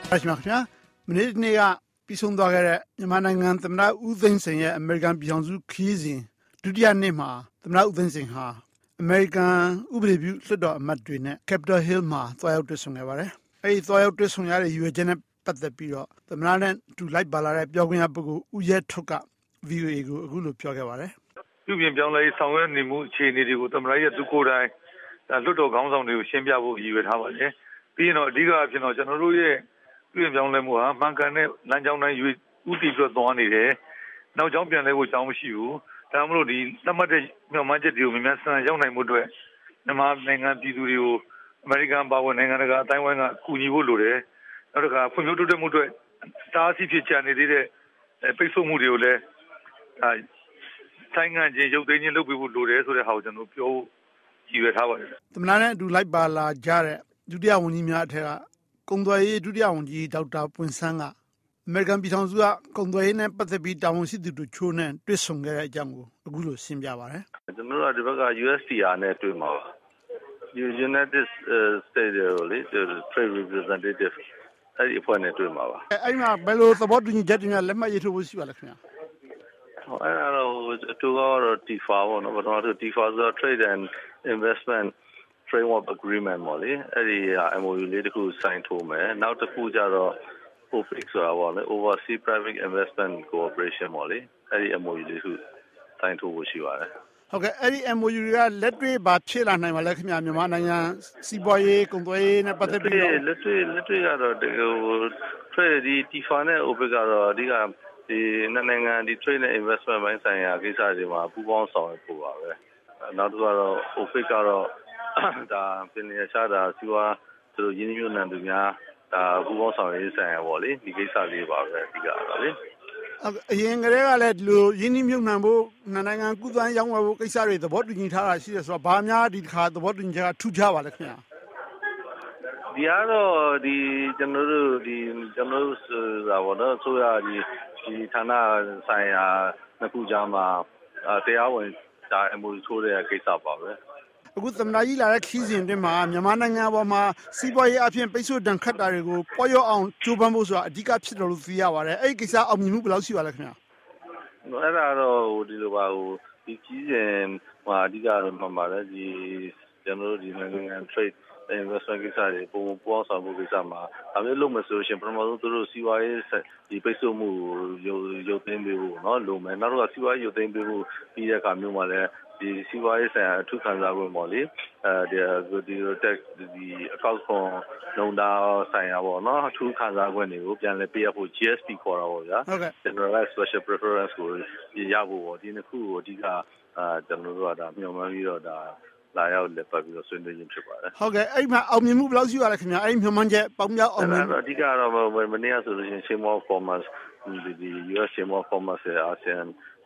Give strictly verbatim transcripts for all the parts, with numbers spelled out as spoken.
။ဟုတ်ကဲ့မနေ့နေ့ကပြီးဆုံးသွားခဲ့တဲ့မြန်မာနိုင်ငံသမ္မတဦးသိန်းစိန်ရဲ့အမေရိကန်ပြည်ထောင်စုခရီးစဉ်ဒုတိယနေ့မှာသမ္မတဦးသိန်းစိန်ဟာအမေရိကန်ဥပဒေပြုလွှတ်တော်အမတ်တွေနဲ့ Capitol Hill မှာသွားရောက်တွေ့ဆုံခဲ့ပါတယ်။အဲဒီသွားရောက်တွေ့ဆုံရတဲ့ရည်ရွယ်ချက်နဲ့ပတ်သက်ပြီးတော့သမ္မတနဲ့တူလိုက်ပါလာတဲ့ပြောခွင့်ရပုဂ္ဂိုလ်ဦးရဲထွဋ်က ဗွီအိုအေကိုအခုလိုပြောခဲ့ပါတယ်။ပြုပြင်ပြောင်းလဲဆောင်ရွက်နေမှုအခြေအနေတွေကိုသမ္မတရဲ့သူကိုယ်တိုင်လွှတ်တော်ခေါင်းဆောင်တွေကိုရှင်းပြဖို့ရည်ရွယ်ထားပါတယ်။ပြီးရင်တော့အဓိကအဖြစ်တော့ကျွန်တော်တို့ရဲ့ပြုပြင်ပြောင်းလဲမှုဟာမှန်ကန်တဲ့လမ်းကြောင်းတိုင်းရွေးဥတည်ပြီးသွားနေတယ်။နောက်ကြောင်းပြန်လဲဖို့ကြောင်းမရှိဘူး။ဒါမှမဟုတ်ဒီသတ်မှတ်တဲ့မျှော်မှန်းချက်တွေကိုမြန်မြန်ဆန်ဆန်ရောက်နိုင်မှုအတွက်မြန်မာနိုင်ငံပြည်သူတွေကိုအမေရိကန်ပါဝင်နိုင်ငံတကာအတိုင်းအဝိုင်းကကူညီဖို့လိုတယ်။နောက်တစ်ခါဖွံ့ဖြိုးတိုးတက်မှုအတွက်တားဆီးဖြစ်ချနေသေးတဲ့ပိတ်ဆို့မှုတွေကိုလည်းအဲဆိုင်ငံချင်းရုပ်သိမ်းခြင်းလုပ်ပေးဖို့လိုတယ်ဆိုတဲ့ဟာကိုကျွန်တော်ပြောရည်ရွယ်ထားပါတယ်။သမ္မတနဲ့အတူလိုက်ပါလာကြတဲ့ဒုတိယဝန်ကြီးများအထက်ကကုန်သွယ်ရေးဒုတိယဝန်ကြီးဒေါက်တာပွင့်ဆန်းကအမေရိကန်ပြည်ထောင်စုကကုန်သွယ်ရေးနဲ့ပတ်သက်ပြီးတာဝန်ရှိသူတို့ချိုးနဲ့တွေ့ဆုံခဲ့တဲ့အကြောင်းကိုအခုလိုရှင်းပြပါရစေ။ကျွန်တော်တို့ကဒီဘက်က U S T R နဲ့တွေ့မှာပါ။ United States လေ Trade Representative အဲ့ဒီအဖွဲ့နဲ့တွေ့မှာပါ။အဲ့မှာဘယ်လိုသဘောတူညီချက်တွေနဲ့လက်မှတ်ရေးထိုးဖို့ရှိပါလဲခင်ဗျာ။ဟိုအဲ့ဒါတော့အတူကတော့ T F A ပေါ့နော်။ဘာလို့လဲ T F A ဆို Trade and Investment Framework Agreement ပေါ့လေ။အဲ့ဒီ M O U လေးတစ်ခု sign ထိုးမယ်။နောက်တစ်ခုကျတော့ O P E C ဆိုတာပေါ့လေ Overseas Private Investment Cooperation ပေါ့လေ။အဲ့ဒီ M O U လေးတစ်ခု sign ထိုးဖို့ရှိပါတယ်။ဟုတ်ကဲ့အဲ့ဒီ M O U တွေကလက်တွေ့ဘာဖြစ်လာနိုင်ပါလဲခင်ဗျာမြန်မာနိုင်ငံစီးပွားရေးကုန်သွယ်ရေးနဲ့ပတ်သက်ပြီးတော့လက်တွေ့လက်တွေ့ကတော့ဟို trade ဒီ T F A နဲ့ O P E C ကတော့အဓိကဒီနိုင်ငံဒီ trade နဲ့ investment ဘိုင်းဆိုင်ရာကိစ္စတွေမှာပူးပေါင်းဆောင်ရွက်ဖို့ပါပဲနောက်တစ်ခုကတော့ O P E C ကတော့ဒါပြည်내ရှားတာစီးပွားသူတို့ရင်းနှီးမြှုပ်နှံသူများဒါပူးပေါင်းဆောင်ရွက်ရေးဆိုင်ရာပေါ့လေဒီကိစ္စလေးပါပဲအဓိကတော့လေအရင်ကတည်းကလည်းဒီလိုရင်းနှီးမြှုပ်နှံဖို့နိုင်ငံကုသန်းရောင်းဝယ်ဖို့ကိစ္စတွေသဘောတူညီထားတာရှိတယ်ဆိုတော့ဘာများဒီတစ်ခါသဘောတူညီချက်ကထူးခြားပါလဲခင်ဗျာဒီကတော့ဒီကျွန်တော်တို့ဒီကျွန်တော်တို့ဆိုတာပေါ့နော်ဆိုရဒီဒီဌာနဆိုင်ရာနှစ်ခုကြားမှာတရားဝင်ဒါ M O U ထိုးတဲ့ကိစ္စပါပဲအခုသမ္မတကြီးလာတဲ့ခီးစဉ်အတွင်းမှာမြန်မာနိုင်ငံပေါ်မှာစီးပွားရေးအဖြစ်ပိတ်ဆို့တန်ခတ်တာတွေကိုပေါ်ရောက်အောင်ကြိုးပမ်းဖို့ဆိုတာအဓိကဖြစ်တယ်လို့သိရပါတယ်အဲ့ဒီကိစ္စအောင်မြင်မှုဘယ်လောက်ရှိပါလဲခင်ဗျာအဲ့ဒါတော့ဟိုဒီလိုပါဟိုဒီခီးစဉ်ဟိုအဓိကတော့မှန်ပါတယ်ဒီကျွန်တော်တို့ဒီနိုင်ငံ trade investment ကိစ္စတွေပုံပေါ်ဆောင်မှုကိစ္စမှာအမျိုးလုံးမဆိုရှင်ပထမဆုံးသူတို့စီးပွားရေးဒီပိတ်ဆို့မှုရုပ်ရုပ်သိမ်းပေးဖို့เนาะလိုမယ်နောက်တော့စီးပွားရေးရုပ်သိမ်းပေးဖို့ပြီးတဲ့အခါမျိုးမှာလည်းဒီစီးပွားရေးဆိုင်ရာအထူးခံစား권ပေါ့လေအဲဒီဒီ tax ဒီအကောက်ခွန်လုံတာဆိုင်ရာပေါ့နော်အထူးခံစား권တွေကိုပြန်လည်ပေးရဖို့ G S P ခေါ်တာပေါ့ဗျာ Generalized Special Preference ကိုရဖို့ပေါ့ဒီနှစ်ခုကိုအဓိကအာကျွန်တော်တို့ကဒါမျှော်မှန်းပြီးတော့ဒါလာရောက်လက်ပတ်ပြီးတော့ဆွေးနွေးခြင်းဖြစ်ပါတယ်ဟုတ်ကဲ့အဲ့မှာအောင်မြင်မှုဘယ်လောက်ရှိပါလဲခင်ဗျာအဲ့ဒီမျှော်မှန်းချက်ပေါင်းများအောင်မြင်အဓိကတော့မနေ့ကဆိုလို့ရှိရင် Chamber of Commerce ဒီ U S Chamber of Commerce ရဲ့ ASEAN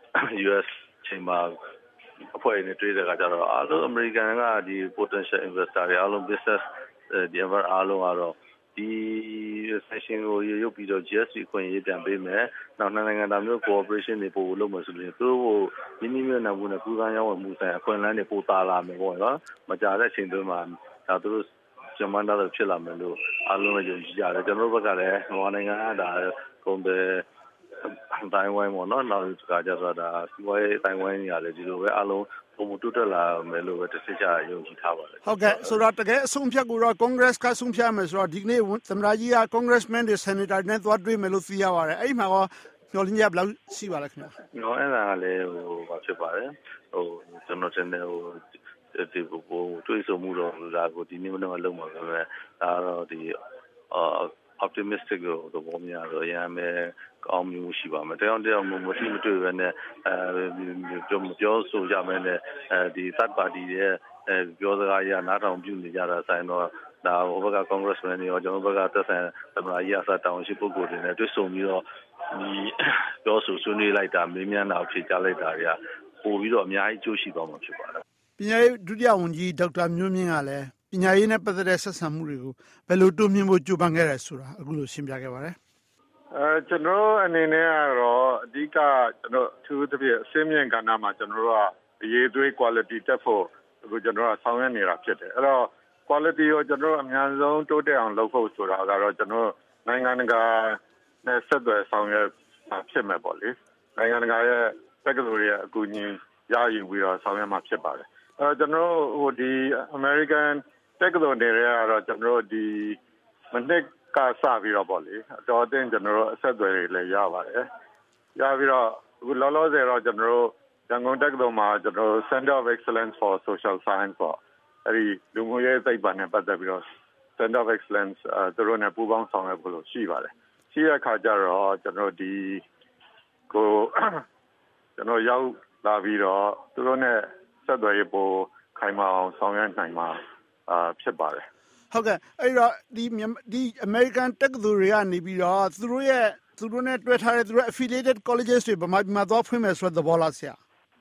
U S Chamberအဖွဲ့နဲ့တွေ့တဲ့အခါကျတော့အားလုံးအမေရိကန်ကဒီ potential investor တွေအားလုံး business ဒီအမအားလုံးကတော့ဒီ session ကိုရုပ်ပြီးတော့ G S P ခွင့်ရေးပြန်ပေးမယ်နောက်နိုင်ငံသားမျိုး cooperation တွေပို့လို့မဆိုလို့သူတို့ကိုရင်းနှီးမြှုပ်နှံမှုနဲ့ကုသန်းရောင်းဝယ်မှုဆိုင်အခွင့်အလမ်းတွေပို့တာလာမယ်ပေါ့နော်မကြတဲ့အချိန်တွင်းမှာဒါသူတို့ဂျမန်တာဖြစ်လာမယ်လို့အားလုံးလည်းယုံကြည်ကြတယ်ကျွန်တော်တို့ဘက်ကလည်းမြန်မာနိုင်ငံကဒါကုန်တယ်တိုင်းဝိုင်းပေါ့နော်နောက်တစ်ခါကျတော့ဒါစီးပွားရေးတိုင်းဝိုင်းနေရတယ်ဒီလိုပဲအားလုံးပုံမတိုးတက်လာမယ်လို့ပဲတစ်စစ်ချယုံကြည်ထားပါတယ်ဟုတ်ကဲ့ဆိုတော့တကယ်အဆုံးဖြတ်ကိုတော့ Congress ကဆုံးဖြတ်မယ်ဆိုတော့ဒီကနေ့သမ္မတကြီးက Congressman တွေ Senator တွေနဲ့သွားတွေ့မယ်လို့သိရပါတယ်အဲ့ဒီမှာရောညှော်လင်းကြဘယ်လောက်ရှိပါလဲခင်ဗျာ။နော်အဲ့ဒါကလည်းဟိုဘာဖြစ်ပါလဲဟိုကျွန်တော်တင်တယ်ဟိုဒီဘိုးတွေးဆုံမှုတော့ဒါကိုဒီနေ့မနေ့ကလုံးမှာပဲဒါတော့ဒီအာ optimistic ကိုတော့ဘောများတော့ရမ်းမယ်ကောင်းမျိုးရှိပါမယ်တယောက်တယောက်မမတိမတွေ့ပဲနဲ့အဲပြောပြောဆိုကြမယ်နဲ့အဲဒီ third party ရဲ့အဲပြောစကားရနားထောင်ပြုနေကြတာဆိုင်တော့ဒါဟိုဘက်က congressman တွေရောကျွန်တော်ဘက်ကသက်ဆိုင်သမ္မတကြီးအစားတောင်းရှိပုဂ္ဂိုလ်တွေနဲ့တွေ့ဆုံပြီးတော့ဒီပြောဆိုဆွေးနွေးလိုက်တာမင်းများတော့ဖြေချလိုက်တာတွေကပို့ပြီးတော့အများကြီးကြိုးရှိသွားမှာဖြစ်ပါတယ်ပညာရေးဒုတိယဝန်ကြီးဒေါက်တာမျိုးမြင့်ကလည်းပညာရေးနဲ့ပတ်သက်တဲ့ဆက်ဆံမှုတွေကိုဘယ်လိုတိုးမြှင့်ဖို့ကြိုးပမ်းခဲ့တယ်ဆိုတာအခုလိုရှင်းပြခဲ့ပါတယ်အဲကျွန်တော်အနေနဲ့ကတော့အဓိကကျွန်တော်သူတို့တပြည့်အစင်းမြင့်ကဏ္ဍမှာကျွန်တော်တို့ကအရေးသွေး quality တက်ဖို့အခုကျွန်တော်ကဆောင်ရွက်နေတာဖြစ်တယ်အဲ့တော့ quality ကိုကျွန်တော်အများဆုံးတိုးတက်အောင်လုပ်ဖို့ဆိုတာကတော့ကျွန်တော်နိုင်ငံတကာနဲ့ဆက်သွယ်ဆောင်ရွက်မှာဖြစ်မယ်ပေါ့လေနိုင်ငံတကာရဲ့တက္ကသိုလ်ရဲ့အကူအညီရယူပြီးတော့ဆောင်ရွက်မှာဖြစ်ပါတယ်အဲကျွန်တော်ဟိုဒီ American တက္ကသိုလ်တွေကတော့ကျွန်တော်ဒီမနှစ်ကစပြီးတော့ပေါ့လေအတော်အသင့်ကျွန်တော်အဆက်အသွယ်တွေလည်းရပါတယ်ရပြီးတော့အခုလောလောဆယ်တော့ကျွန်တော်ရန်ကုန်တက္ကသိုလ်မှာကျွန်တော် Center of Excellence for Social Science ပေါ့အဲဒီလူမှုရေးသိပ္ပံနဲ့ပတ်သက်ပြီးတော့ Center of Excellence အဲသူတို့နဲ့ပူးပေါင်းဆောင်ရွက်ဖို့လို့ရှိပါတယ်ရှိရခါကြတော့ကျွန်တော်ဒီကိုကျွန်တော်ရောက်လာပြီးတော့သူတို့နဲ့ဆက်သွယ်ရေးပို့ခိုင်မာအောင်ဆောင်ရွက်နိုင်မှာအာဖြစ်ပါတယ်ဟုတ်ကဲ့အဲ့တော့ဒီဒီ American တက္ကသိုလ်တွေကနေပြီးတော့သူတို့ရဲ့သူတို့နဲ့တွဲထားတဲ့သူတို့ affiliated colleges တွေဗမာပြည်မှာသွားဖွင့်မယ်ဆိုတဲ့သဘောလားဆရာ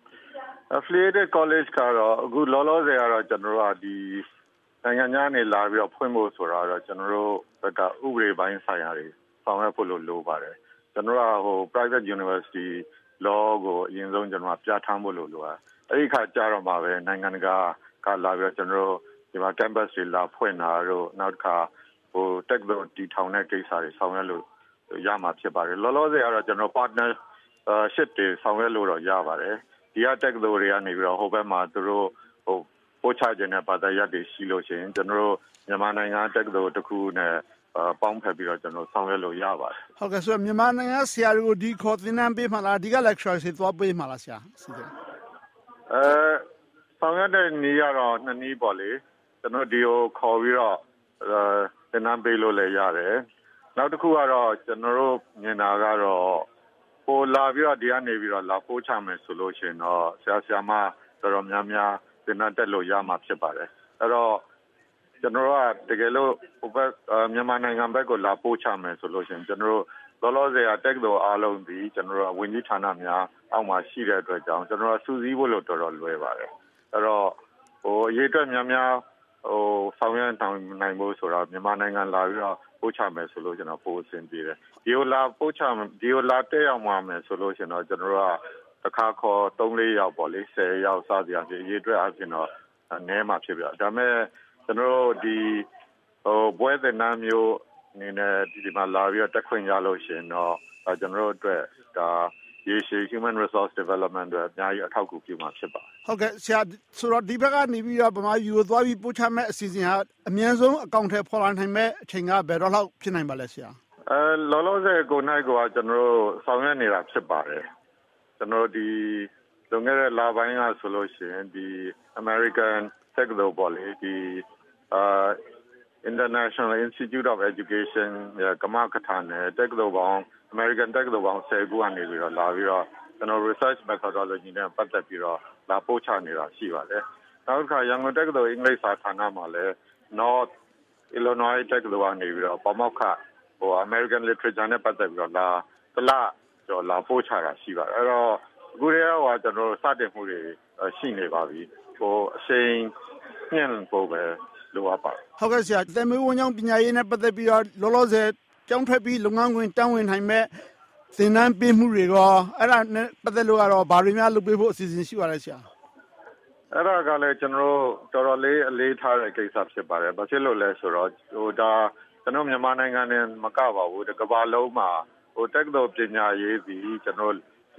affiliated college ကတော့အခုလောလောဆယ်ကတော့ကျွန်တော်တို့ကဒီနိုင်ငံခြားနေလာပြီးတော့ဖွင့်ဖို့ဆိုတော့ကျွန်တော်တို့ဘက်ကဥပဒေပိုင်းဆိုင်ရာတွေဆောင်ရွက်ဖို့လိုပါတယ်ကျွန်တော်တို့ကဟို private university law ကိုအရင်ဆုံးကျွန်တော်ပြဋ္ဌာန်းဖို့လိုလိုအဲ့ဒီခါကြတော့မှပဲနိုင်ငံတကာကလာပြီးတော့ကျွန်တော်တို့ဒီမှာ campus တွေလာဖွင့်တာတို့နောက်တစ်ခါဟို tech တို့တီထောင်တဲ့ကိစ္စတွေဆောင်ရွက်လို့ရမှာဖြစ်ပါတယ်လောလောဆယ်ကတော့ကျွန်တော် partner ship တွေဆောင်ရွက်လို့တော့ရပါတယ်ဒီက tech တို့တွေကနေပြီးတော့ဟိုဘက်မှာသူတို့ဟိုပို့ချခြင်းနဲ့ပတ်သက်ရက်တွေရှိလို့ရှိရင်ကျွန်တော်တို့မြန်မာနိုင်ငံ tech တို့တစ်ခုနဲ့ပေါင်းဖက်ပြီးတော့ကျွန်တော်ဆောင်ရွက်လို့ရပါတယ်ဟုတ်ကဲ့ဆိုတော့မြန်မာနိုင်ငံဆရာတွေကိုဒီခေါ်သင်တန်းပေးမှလားဒီက lecture တွေသွားပေးမှလားဆရာစီစဉ်အဲဆောင်ရွက်တဲ့နည်းကတော့နှစ်နည်းပေါ့လေကျွန်တော်ဒီကိုခေါ်ပြီးတော့သင်တန်းပေးလို့လည်းရတယ်နောက်တစ်ခုကတော့ကျွန်တော်တို့မြင်တာကတော့ပိုလာပြီးတော့ဒီကနေပြီးတော့လာပို့ချမယ်ဆိုလို့ရှိရင်တော့ဆရာဆရာမတော်တော်များများသင်တန်းတက်လို့ရမှာဖြစ်ပါတယ်အဲ့တော့ကျွန်တော်ကတကယ်လို့ဟိုဘက်မြန်မာနိုင်ငံဘက်ကိုလာပို့ချမယ်ဆိုလို့ရှိရင်ကျွန်တော်တို့လောလောဆယ်ကတက်တော်အားလုံးဒီကျွန်တော်တို့ဝန်ကြီးဌာနများအောက်မှာရှိတဲ့အတွက်ကြောင့်ကျွန်တော်တို့စူးစီးဖို့လို့တော်တော်လွယ်ပါတယ်အဲ့တော့ဟိုအရေးအတွက်များများဟိုဆောင်ရွက်နိုင်ဖို့ဆိုတော့မြန်မာနိုင်ငံလာပြီးတော့ပို့ချမယ်ဆိုလို့ကျွန်တော်ပို့အဆင်ပြေတယ်ဒီကိုလာပို့ချဒီကိုလာတက်ရောက်မှာမယ်ဆိုလို့ရှင်တော့ကျွန်တော်တို့ကတစ်ခါခေါ်သုံးလေးယောက်ပေါ့လေဆယ်ယောက်စသည်အဖြစ်အရေးအတွက်အပြင်တော့နဲမှာဖြစ်ပြဒါပေမဲ့ကျွန်တော်တို့ဒီဟိုဘွဲသင်တန်းမျိုးအနေနဲ့ဒီမှာလာပြီးတော့တက်ခွင့်ရလို့ရှင်တော့ကျွန်တော်တို့အတွက်ဒါရေရှည် human resource development တွေအများကြီးအထောက်အကူပြုမှာဖြစ်ပါတယ်ဟုတ်ကဲ့ဆရာဆိုတော့ဒီဘက်ကနေပြီးတော့ဗမာယူကိုသွားပြီးပို့ချမဲ့အစီအစဉ်ဟာအများဆုံးအကောင့်ထဲပေါ်လာနိုင်မဲ့အချိန်ကဘယ်တော့လောက်ဖြစ်နိုင်ပါလဲဆရာအဲလောလောဆယ်ကိုနိုင်ကကျွန်တော်တို့ဆောင်ရွက်နေတာဖြစ်ပါတယ်ကျွန်တော်ဒီလွန်ခဲ့တဲ့လပိုင်းကဆိုလို့ရှိရင်ဒီ American Tech တို့ပေါ့လေဒီအာ International Institute of Education ကမကထာနဲ့ Tech တို့ပေါင်း American Tech တို့ပေါင်းဆယ်ခုကနေပြီးတော့လာပြီးတော့ကျွန်တော် research methodology နဲ့ပတ်သက်ပြီးတော့လာပို့ချနေတာရှိပါတယ်နောက်တစ်ခါရန်ကုန်တက္ကသိုလ်အင်္ဂလိပ်စာဌာနမှာလည်း North Illinois Tech တို့ကနေပြီးတော့ပမောက္ခဟို American Literature နဲ့ပတ်သက်ပြီးတော့လာတလကျော်လာပို့ချတာရှိပါတယ်အဲ့တော့အခုတည်းကကျွန်တော်စတင်မှုတွေရှိနေပါပြီဟိုအချိန်ညှင့်ဖို့ပဲလိုအပ်ပါဟုတ်ကဲ့ဆရာသင်မေးဝန်ကြောင့်ပညာရေးနဲ့ပတ်သက်ပြီးတော့လောလောဆယ်ကျောင်းထွက်ပြီးလုပ်ငန်းခွင်တောင်းဝင်နိုင်မဲ့သင်တန်းပေးမှုတွေရောအဲ့ဒါနဲ့ပတ်သက်လို့ကတော့ဗာတွေများလုပ်ပေးဖို့အစီအစဉ်ရှိပါလဲဆရာအဲ့ဒါကလည်းကျွန်တော်တော်တော်လေးအလေးထားတဲ့ကိစ္စဖြစ်ပါတယ်ဘာဖြစ်လို့လဲဆိုတော့ဟိုဒါကျွန်တော်မြန်မာနိုင်ငံနဲ့မကပါဘူးဒီကမ္ဘာလုံးမှာဟိုတက္ကသိုလ်ပညာရေးစီကျွန်တော်ဒီ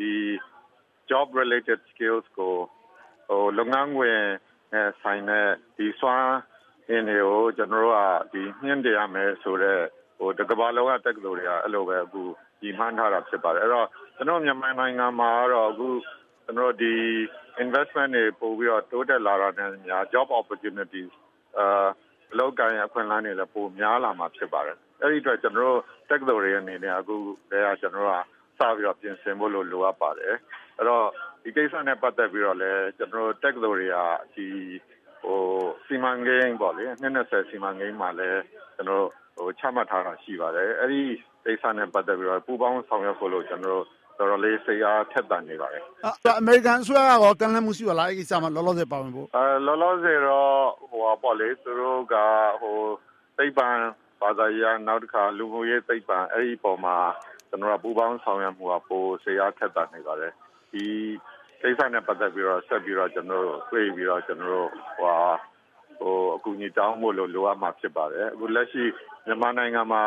job related skills ကိုဟိုလုပ်ငန်းခွင်နဲ့ဆိုင်တဲ့ဒီစွမ်းအင်တွေကိုကျွန်တော်တို့ကဒီညှင့်တယ်ရမယ်ဆိုတော့ဟိုဒီကမ္ဘာလုံးကတက္ကသိုလ်တွေကအဲ့လိုပဲအခုဒီမှန်းထားတာဖြစ်ပါတယ်အဲ့တော့ကျွန်တော်မြန်မာနိုင်ငံမှာတော့အခုကျွန်တော်ဒီ investment တွေပို့ပြီးတော့တိုးတက်လာတာနဲ့များ job opportunities အာလောက်ကိုင်းအခွင့်အလမ်းတွေလည်းပိုများလာမှာဖြစ်ပါတယ်အဲ့ဒီအတွက်ကျွန်တော်တို့တက္ကသိုလ်တွေအနေနဲ့အခုလည်းကျွန်တော်တို့ကစပြီးတော့ပြင်ဆင်ဖို့လိုလိုအပ်ပါတယ်အဲ့တော့ဒီကိစ္စနဲ့ပတ်သက်ပြီးတော့လည်းကျွန်တော်တို့တက္ကသိုလ်တွေကဒီဟိုစီမံကိန်းပေါ့လေနှစ်နှစ်ဆယ်စီမံကိန်းမှာလည်းကျွန်တော်ဟိုချမှတ်ထားတာရှိပါတယ်အဲ့ဒီကိစ္စနဲ့ပတ်သက်ပြီးတော့ပူးပေါင်းဆောင်ရွက်ဖို့လို့ကျွန်တော်တို့တော်တော်လေးစိတ်အားထက်သန်နေပါတယ်အဲ့အမေရိကန်အစိုးရကကန့်လန့်မှုရှိပါလားအဲ့ဒီကိစ္စမှာလောလောဆယ်ပါဝင်ဖို့အဲလောလောဆယ်တော့ဟိုပေါ့လေသူတို့ကဟိုသိပ္ပံဘာသာရေးနောက်တစ်ခါလူမှုရေးသိပ္ပံအဲ့ဒီပုံမှာကျွန်တော်ကပူးပေါင်းဆောင်ရွက်မှုကပိုစိတ်အားထက်သန်နေပါတယ်ဒီကိစ္စနဲ့ပတ်သက်ပြီးတော့ဆက်ပြီးတော့ကျွန်တော်တို့တွေ့ပြီးတော့ကျွန်တော်တို့ဟိုဟိုအကူအညီတောင်းဖို့လို့လိုအပ်မှာဖြစ်ပါတယ်အခုလက်ရှိမြန်မာနိုင်ငံမှာ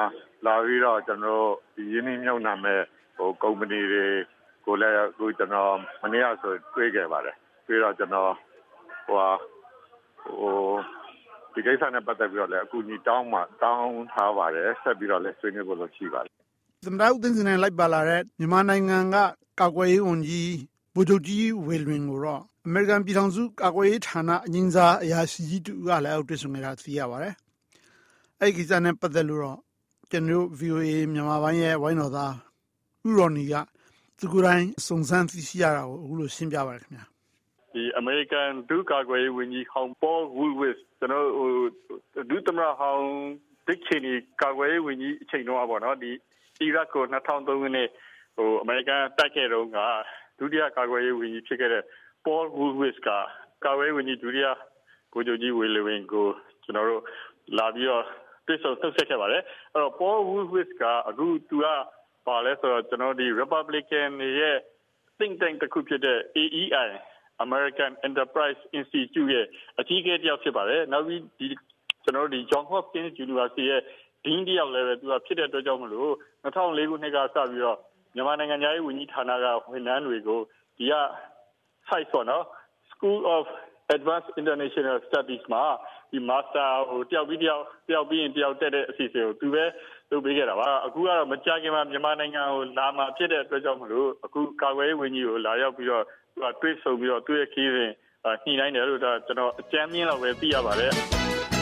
လာပြီးတော့ကျွန်တော်ဒီရင်းနှီးမြှုပ်နှံမဲ့ဟိုကုမ္ပဏီတွေကိုလည်းအခုကျွန်တော်မနေ့ကဆိုတွေ့ခဲ့ပါတယ်ပြီးတော့ကျွန်တော်ဟိုဟိုဒီကိစ္စနဲ့ပတ်သက်ပြီးတော့လည်းအခုညီတောင်းမှတောင်းထားပါတယ်ဆက်ပြီးတော့လည်းဆွေးနွေးဖို့လုပ်ရှိပါတယ်သမ္မတဦးသိန်းစိန်နဲ့လိုက်ပါလာတဲ့မြန်မာနိုင်ငံကကာကွယ်ရေးဝန်ကြီးဗိုလ်ချုပ်ကြီးဝေလွင်ကိုတော့အမေရိကန်ပြည်ထောင်စုကာကွယ်ရေးဌာနအငင်းစားအရာရှိကြီးတူကလည်းအောက်တွေ့ဆုံနေတာသိရပါတယ်အဲ့ဒီကိစ္စနဲ့ပတ်သက်လို့တော့ကျွန်တော် ဗီအိုအေ မြန်မာပိုင်းရဲ့ဝိုင်းတော်သားဥရော်နီကသူကိုယ်တိုင်စုံစမ်းသိရှိရတာကိုအခုလိုရှင်းပြပါတယ်ခင်ဗျာဒီအမေရိကန်ဒုကာကွယ်ရေးဝန်ကြီးဟောင်းပေါ်ဝူဝစ်ကျွန်တော်ဟိုဒုသမ္မတဟောင်းဒစ်ချီနီကာကွယ်ရေးဝန်ကြီးအချိန်တော့ပေါ့နော်ဒီအီရတ်ကို၂၀၀၃ခုနှစ်ဟိုအမေရိကန်တိုက်ခဲ့တော့ကဒုတိယကာကွယ်ရေးဝန်ကြီးဖြစ်ခဲ့တဲ့ပေါ်ဝူဝစ်ကကာကွယ်ရေးဝန်ကြီးဒုတိယဗိုလ်ချုပ်ကြီးဝေလဝင်းကိုကျွန်တော်တို့လာပြီးတော့တွေ့ဆုံဆက်ဆက်ခဲ့ပါတယ်အဲ့တော့ပေါ်ဝူဝစ်ကအခုသူကပါလဲဆိုတော့ကျွန်တော်ဒီ Republican ရဲ့ think tank တစ်ခုဖြစ်တဲ့ A E I American Enterprise Institute ရဲ့အကြီးအကဲတစ်ယောက်ဖြစ်ပါတယ်နောက်ပြီးဒီကျွန်တော်တို့ဒီ John Hopkins University ရဲ့ Dean တစ်ယောက်လည်းပဲသူကဖြစ်တဲ့အတွက်ကြောင့်မလို့၂၀၀၄ခုနှစ်ကစပြီးတော့မြန်မာနိုင်ငံသားရေးဝန်ကြီးဌာနကဝန်ထမ်းတွေကိုဒီက site ဆိုတော့ School of Advanced International Studies မှာဒီ Master ဟိုတယောက်ပြီးတယောက်တယောက်ပြီးရင်တယောက်တက်တဲ့အစီအစဉ်ကိုသူပဲလုပ်ပေးခဲ့တာပါအခုကတော့မကြခင်မှာမြန်မာနိုင်ငံကိုလာမှာဖြစ်တဲ့အတွက်ကြောင့်မလို့အခုကာကွယ်ရေးဝန်ကြီးကိုလာရောက်ပြီးတော့သူကတွေးဆုံပြီးတော့သူ့ရဲ့ခီးစဉ်ညှိနှိုင်းတယ်လို့ဒါကျွန်တော်အကြမ်းမြင်တော့ပဲသိရပါတယ်